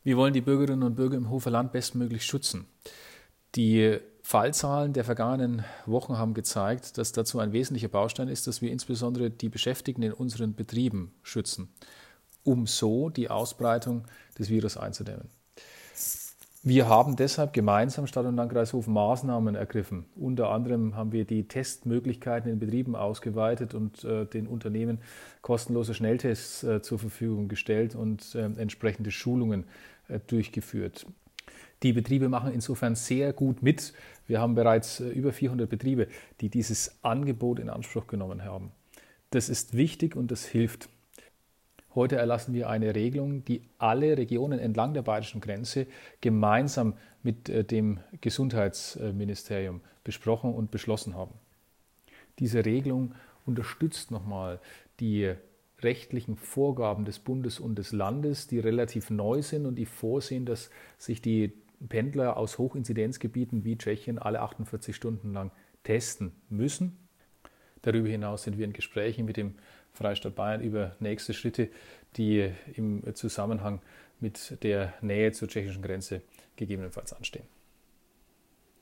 Wir wollen die Bürgerinnen und Bürger im Hofer Land bestmöglich schützen. Die Fallzahlen der vergangenen Wochen haben gezeigt, dass dazu ein wesentlicher Baustein ist, dass wir insbesondere die Beschäftigten in unseren Betrieben schützen, um so die Ausbreitung des Virus einzudämmen. Wir haben deshalb gemeinsam Stadt und Landkreis Hof Maßnahmen ergriffen. Unter anderem haben wir die Testmöglichkeiten in Betrieben ausgeweitet und den Unternehmen kostenlose Schnelltests zur Verfügung gestellt und entsprechende Schulungen durchgeführt. Die Betriebe machen insofern sehr gut mit. Wir haben bereits über 400 Betriebe, die dieses Angebot in Anspruch genommen haben. Das ist wichtig und das hilft. Heute erlassen wir eine Regelung, die alle Regionen entlang der bayerischen Grenze gemeinsam mit dem Gesundheitsministerium besprochen und beschlossen haben. Diese Regelung unterstützt nochmal die rechtlichen Vorgaben des Bundes und des Landes, die relativ neu sind und die vorsehen, dass sich die Pendler aus Hochinzidenzgebieten wie Tschechien alle 48 Stunden lang testen müssen. Darüber hinaus sind wir in Gesprächen mit dem Freistaat Bayern über nächste Schritte, die im Zusammenhang mit der Nähe zur tschechischen Grenze gegebenenfalls anstehen.